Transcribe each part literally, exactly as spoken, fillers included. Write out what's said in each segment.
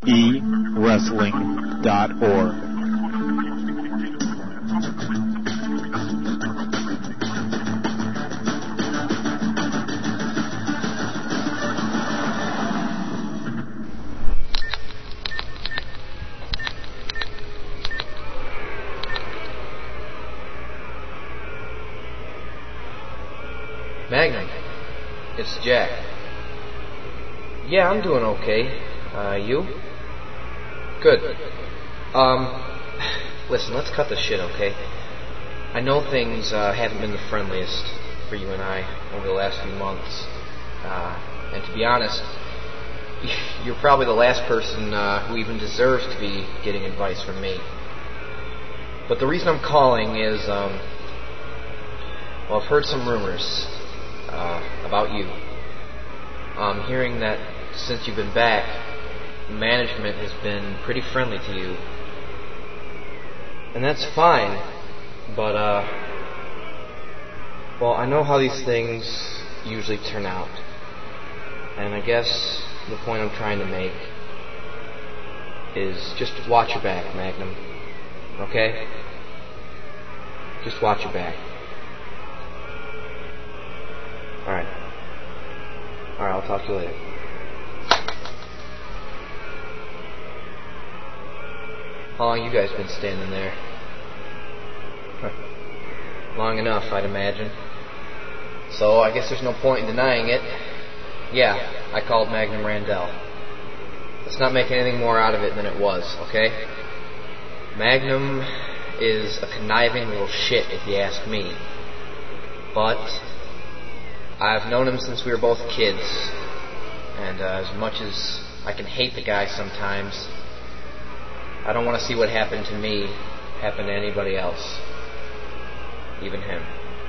e wrestling dot org. Magnum, it's Jack. Yeah, I'm doing okay. Uh, you? Good. Um, listen, let's cut this shit, okay? I know things uh, haven't been the friendliest for you and I over the last few months. Uh, and to be honest, you're probably the last person uh, who even deserves to be getting advice from me. But the reason I'm calling is, um, well, I've heard some rumors uh, about you. I'm hearing that since you've been back, management has been pretty friendly to you. And that's fine, but, uh, well, I know how these things usually turn out. And I guess the point I'm trying to make is just watch your back, Magnum. Okay? Just watch your back. Alright. Alright, I'll talk to you later. How long you guys been standing there? Huh. Long enough, I'd imagine. So, I guess there's no point in denying it. Yeah, I called Magnum Randell. Let's not make anything more out of it than it was, okay? Magnum is a conniving little shit, if you ask me. But I've known him since we were both kids, and uh, as much as I can hate the guy sometimes, I don't want to see what happened to me happen to anybody else, even him.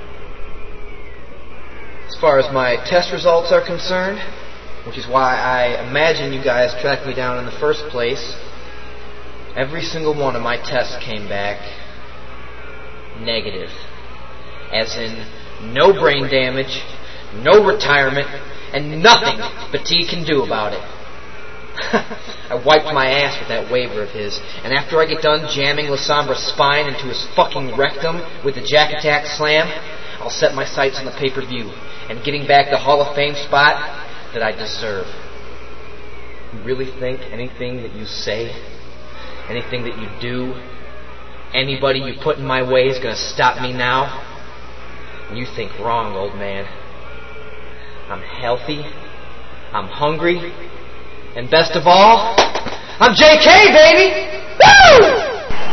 As far as my test results are concerned, which is why I imagine you guys tracked me down in the first place, every single one of my tests came back negative. As in, no brain damage, no retirement, and nothing Batiste can do about it. I wiped my ass with that waiver of his, and after I get done jamming La Sombra's spine into his fucking rectum with the Jack Attack Slam, I'll set my sights on the pay-per-view and getting back the Hall of Fame spot that I deserve. You really think anything that you say, anything that you do, anybody you put in my way is going to stop me now? You think wrong, old man. I'm healthy, I'm hungry, and best of all, I'm J K, baby! Woo!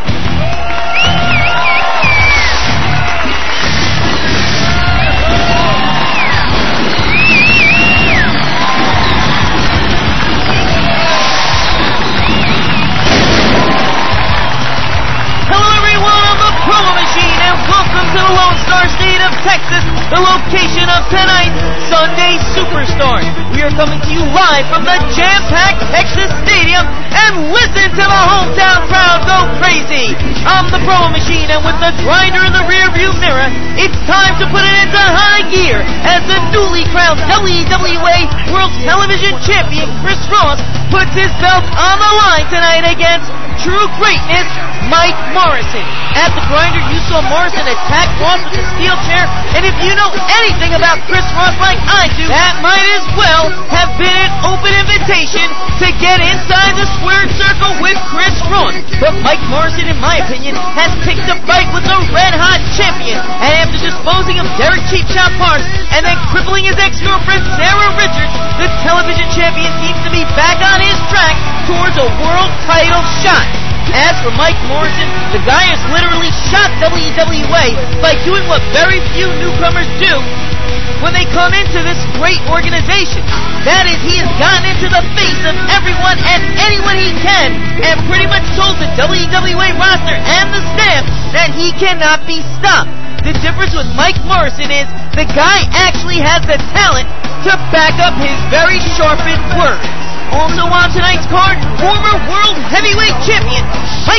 To the Lone Star State of Texas, the location of tonight's Sunday Superstar. We are coming to you live from the jam-packed Texas Stadium, and listen to the hometown crowd go crazy. I'm the Promo Machine, and with the grinder in the rearview mirror, it's time to put it into high gear as the newly crowned W W A World Television Champion Chris Ross puts his belt on the line tonight against True Greatness Mike Morrison. At the grinder, you saw Morrison attack Ross with a steel chair, and if you know anything about Chris Ross like I do, that might as well have been an open invitation to get inside the squared circle with Chris Ross. But Mike Morrison, in my opinion, has picked a fight with the red-hot champion, and after disposing of Derek Cheap Shot Parks and then crippling his ex-girlfriend Sarah Richards, the television champion seems to be back on his track towards a world title shot. As for Mike Morrison, the guy has literally shot W W A by doing what very few newcomers do when they come into this great organization. That is, he has gotten into the face of everyone and anyone he can, and pretty much told the W W A roster and the staff that he cannot be stopped. The difference with Mike Morrison is the guy actually has the talent to back up his very sharpened words. Also on tonight's card, former World Heavyweight Champion Michael St.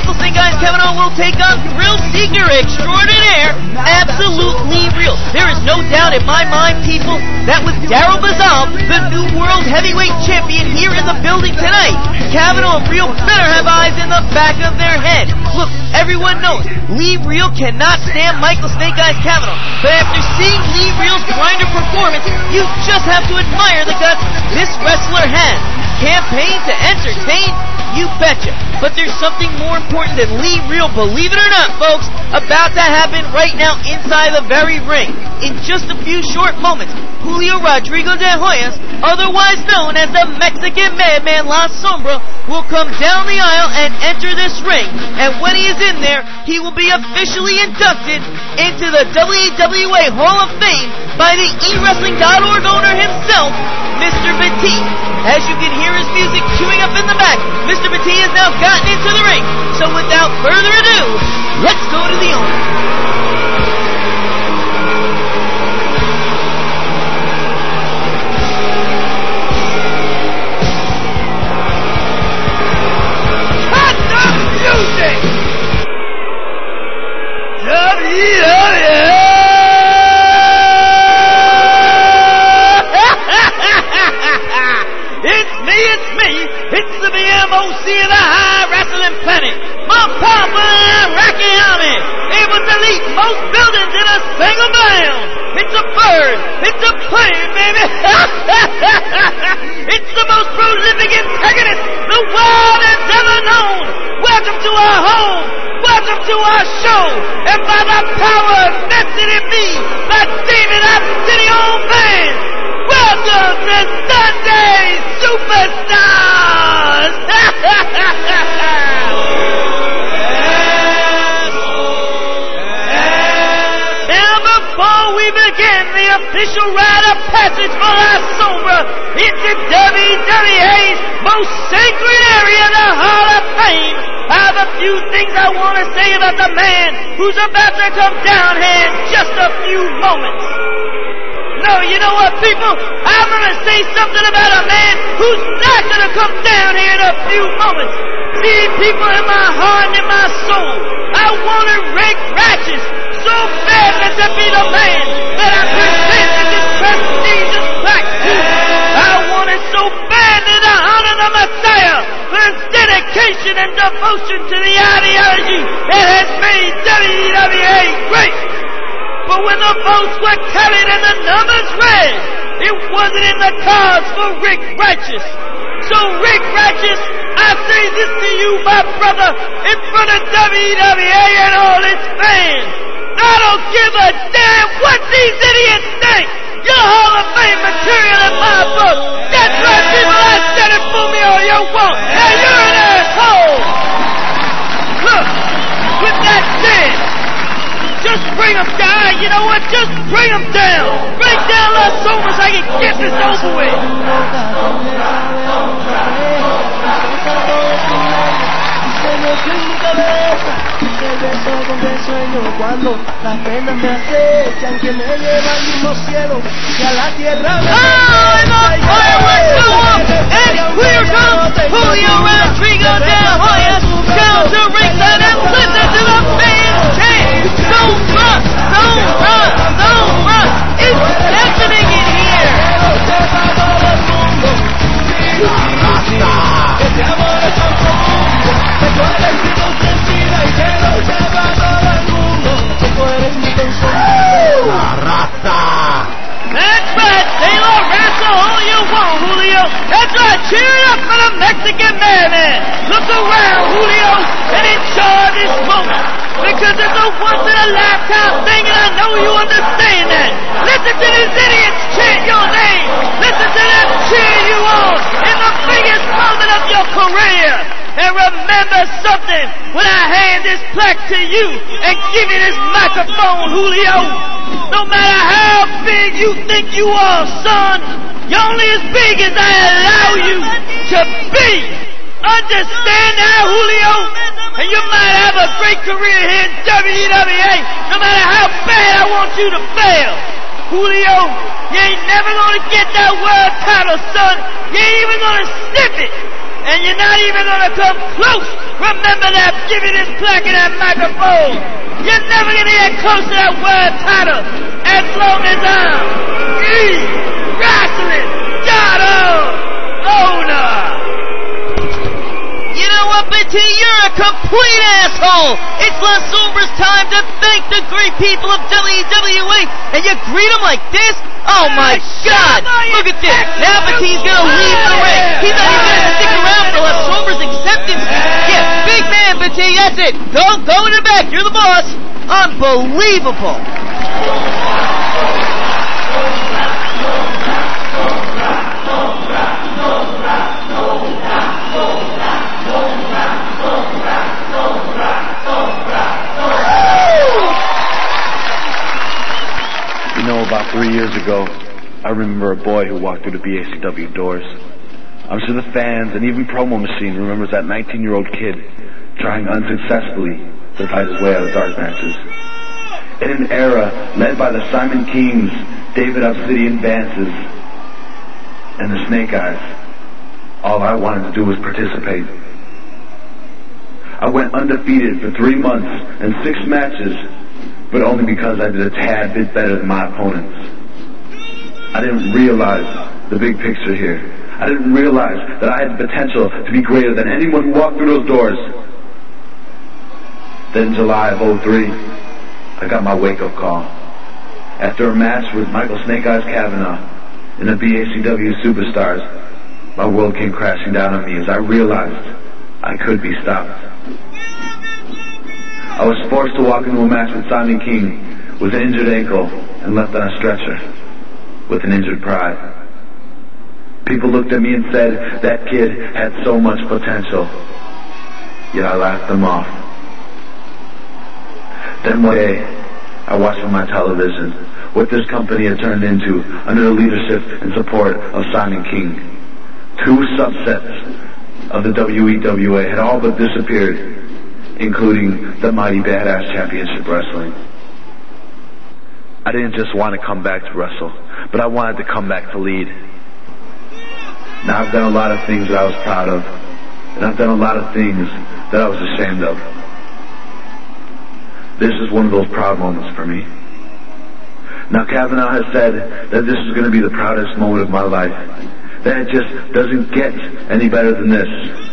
Eyes Kavanaugh will take on Thrill Seeker Extraordinaire, Absolutely Real. There is no doubt in my mind, people, that with Daryl Bazal, the new World Heavyweight Champion, here in the building tonight, Kavanaugh and Real better have eyes in the back of their head. Look, everyone knows Lee Real cannot stand Michael Snake Eyes Kavanaugh, but after seeing Lee Real's grinder performance, you just have to admire the guts this wrestler has. Campaign to entertain? You betcha. But there's something more important than Lee Real, believe it or not, folks, about to happen right now inside the very ring. In just a few short moments, Julio Rodrigo de Hoyos, otherwise known as the Mexican Madman La Sombra, will come down the aisle and enter this ring. And when he is in there, he will be officially inducted into the W W A Hall of Fame by the E Wrestling dot org owner himself, Mister Batiste. As you can hear his music queuing up in the back, Mister Batiste has now gotten into the ring. So without further ado, let's go to the owner. It's me, it's me, it's the B M O C of the High Wrestling Planet, more powerful than Iraqi army, able to leap most buildings in a single bound. It's a bird, it's a plane, baby. It's the most prolific antagonist the world has ever known. Welcome to our home, welcome to our show, and by the power vested in me, by David Arsenio Man, welcome to Sunday Superstars! Now before we begin the official rite of passage for La Sombra into W W A's most sacred area, the Hall of Fame, I have a few things I want to say about the man who's about to come down here in just a few moments. No, you know what, people? I'm going to say something about a man who's not going to come down here in a few moments. See, people, in my heart and in my soul, I wanted Rick Ratchus so badly to be the man that I presented this prestigious plaque to. I wanted so badly to honor the Messiah for his dedication and devotion to the ideology that has made W W A great. But when the votes were tallied and the numbers read, it wasn't in the cards for Rick Ratchus. So Rick Ratchus, I say this to you, my brother, in front of W W A and all its fans. I don't give a damn what these idiots think. You're Hall of Fame material in my book. That's right, people, I said it, for me all you want. Now you're an asshole. Look, with that said, just bring them down. You know what? Just bring them down. Bring down La Sombra so I can get this over with. Oh, and the fireworks go up, and here comes Julio Rodrigo de Hoyos down to ringside and listen to the fans chant. Don't run, don't run, don't run. It's happening in here. That's right, Taylor, wrestle all you want, Julio. That's right, cheer it up for the Mexican Madman. Look around, Julio, and enjoy this moment. Because it's a once-in-a-lifetime thing, and I know you understand that. Listen to these idiots chant your name. Listen to them cheer you on in the biggest moment of your career. And remember something, when I hand this plaque to you and give you this microphone, Julio, no matter how big you think you are, son, you're only as big as I allow you to be. Understand now, Julio? And you might have a great career here in W W A, no matter how bad I want you to fail. Julio, you ain't never gonna get that world title, son. You ain't even gonna sniff it. And you're not even gonna come close. Remember that. Give me this plaque and that microphone. You're never gonna get close to that world title as long as I'm E. Wrestling owner. You know what, B T? You're a complete asshole. It's La Sombra's time to thank the great people of W W E, and you greet them like this? Oh my God! Look at this. Now B T's gonna leave the ring. He's not even gonna stick around for La Sombra's acceptance. Yeah, big man, B T. That's it. Go, go in the back. You're the boss. Unbelievable. You know, about three years ago, I remember a boy who walked through the B A C W doors. I'm sure the fans and even Promo Machine remembers that nineteen-year-old kid trying unsuccessfully to fight his way out of dark matches. In an era led by the Simon Kings, David Obsidian Vances, and the Snake Eyes, all I wanted to do was participate. I went undefeated for three months and six matches, but only because I did a tad bit better than my opponents. I didn't realize the big picture here. I didn't realize that I had the potential to be greater than anyone who walked through those doors. Then in July of oh three, I got my wake-up call. After a match with Michael Snake Eyes Kavanaugh in the B A C W Superstars, my world came crashing down on me as I realized I could be stopped. I was forced to walk into a match with Simon King with an injured ankle and left on a stretcher with an injured pride. People looked at me and said that kid had so much potential, yet I laughed them off. Then one day, I watched on my television what this company had turned into under the leadership and support of Simon King. Two subsets of the W E W A had all but disappeared, including the Mighty Badass Championship Wrestling. I didn't just want to come back to wrestle, but I wanted to come back to lead. Now I've done a lot of things that I was proud of, and I've done a lot of things that I was ashamed of. This is one of those proud moments for me. Now Kavanaugh has said that this is going to be the proudest moment of my life, that it just doesn't get any better than this.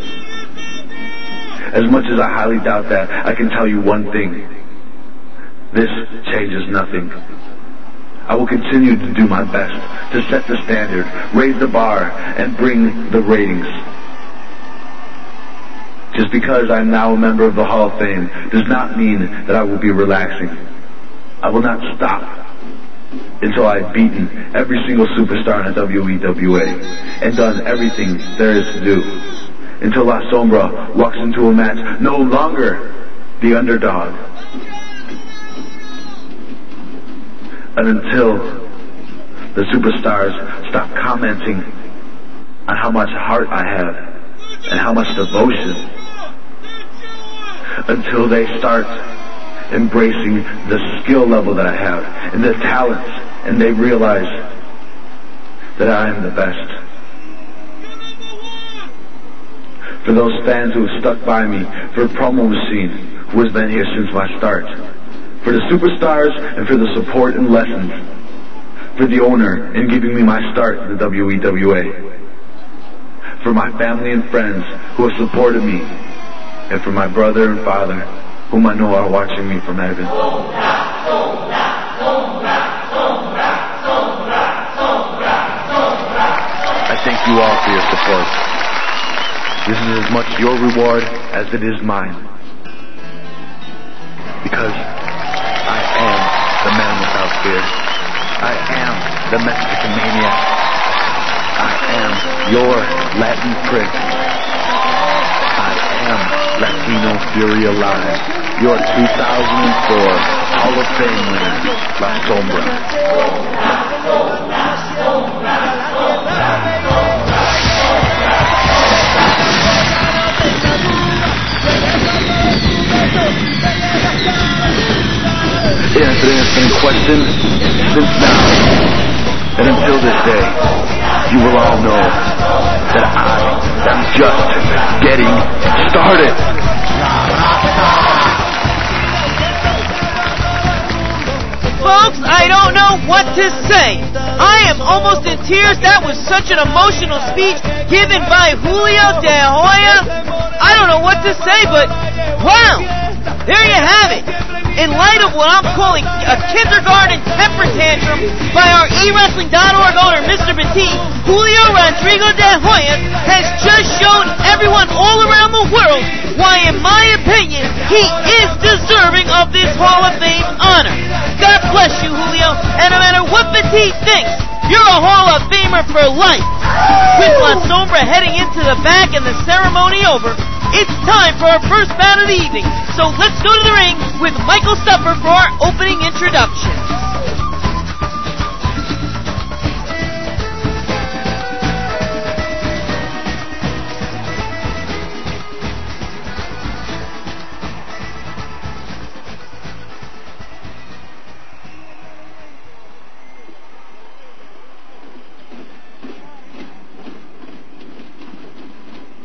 As much as I highly doubt that, I can tell you one thing. This changes nothing. I will continue to do my best to set the standard, raise the bar, and bring the ratings. Just because I'm now a member of the Hall of Fame does not mean that I will be relaxing. I will not stop until I've beaten every single superstar in the W E W A and done everything there is to do. Until La Sombra walks into a match no longer the underdog. And until the superstars stop commenting on how much heart I have and how much devotion. Until they start embracing the skill level that I have and the talent, and they realize that I am the best. For those fans who have stuck by me, for Promo Machine, who has been here since my start, for the superstars and for the support and lessons, for the owner in giving me my start in the W E W A, for my family and friends who have supported me, and for my brother and father, whom I know are watching me from heaven. I thank you all for your support. This is as much your reward as it is mine. Because I am the man without fear. I am the Mexican maniac. I am your Latin prick. I am Latino Fury Alive, your two thousand four Hall of Fame winner, La Sombra. Answering a same question, since now and until this day, you will all know that I am just getting started. Folks, I don't know what to say. I am almost in tears. That was such an emotional speech given by Julio De Hoya. I don't know what to say, but wow, there you have it. In light of what I'm calling a kindergarten temper tantrum by our e wrestling dot org owner, Mister Petit, Julio Rodrigo De Hoya has just shown everyone all around the world why, in my opinion, he is deserving of this Hall of Fame honor. God bless you, Julio, and no matter what Petit thinks, you're a Hall of Famer for life. With La Sombra heading into the back and the ceremony over, it's time for our first bout of the evening. So let's go to the ring with Michael Stuffer for our opening introduction.